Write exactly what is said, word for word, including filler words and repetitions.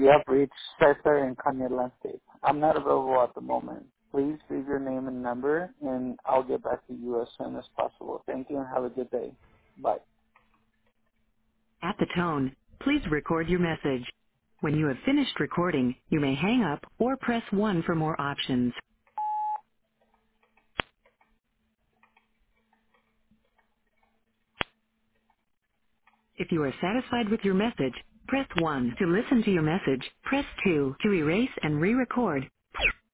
You have reached Cesar in Kanye Landscape. I'm not available at the moment. Please leave your name and number, and I'll get back to you as soon as possible. Thank you and have a good day. Bye. At the tone, please record your message. When you have finished recording, you may hang up or press one for more options. If you are satisfied with your message, press one. To listen to your message, press two. To erase and re-record,